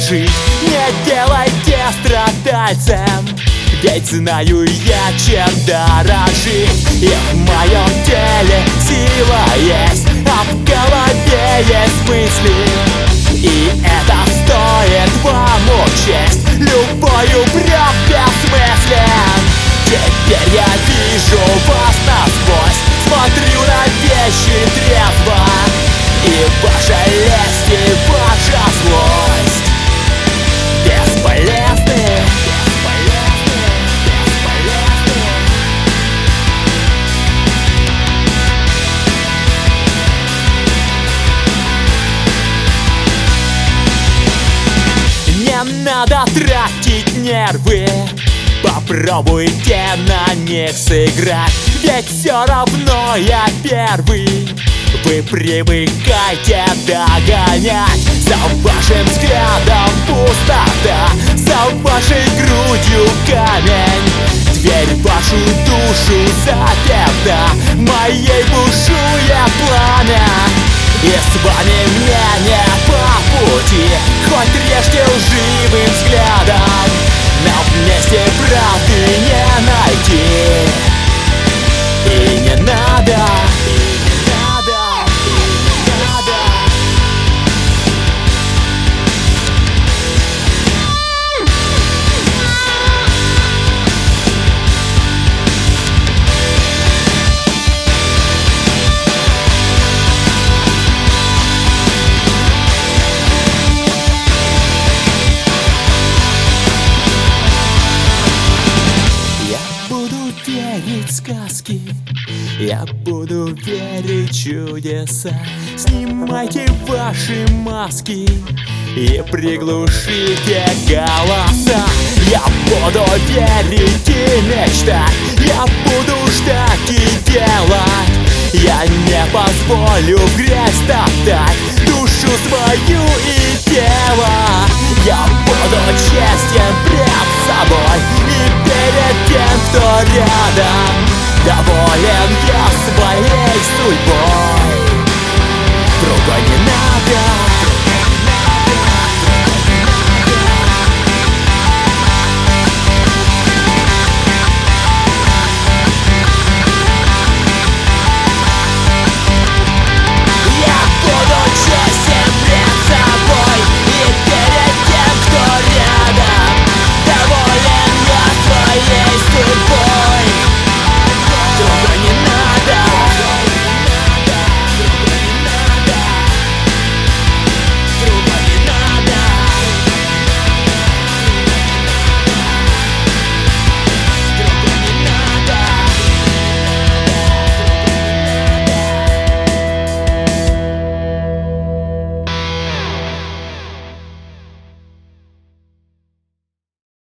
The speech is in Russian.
жить. Не делайте страдальцем, ведь знаю я, чем дорожить. И в моем теле сила есть, а в голове есть мысли. И это стоит вам учесть, любой упрек бессмыслен. Теперь я вижу вас насквозь, смотрю на вещи трезво. И ваша лесть, и ваша злость бесполезны. Не надо тратить нервы, попробуйте на них сыграть, ведь все равно я первый. Вы привыкайте догонять, за вашим взглядом пустота, за вашей грудью камень. Дверь в вашу душу заперта, моей бушует пламя. И с вами мне не по пути, хоть режьте лживым взглядом, но вместе правды не найти. И не надо, сказки, я буду верить в чудеса. Снимайте ваши маски и приглушите голоса. Я буду верить и мечтать, я буду ждать и делать. Я не позволю в грязь топтать